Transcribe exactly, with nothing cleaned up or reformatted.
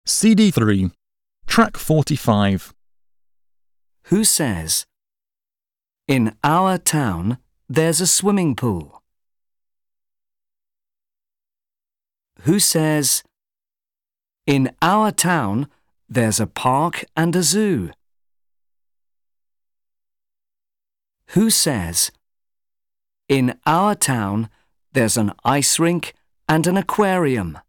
C D three, Track forty-five. Who says, "In our town, there's a swimming pool"? Who says, "In our town, there's a park and a zoo"? Who says, "In our town, there's an ice rink and an aquarium"?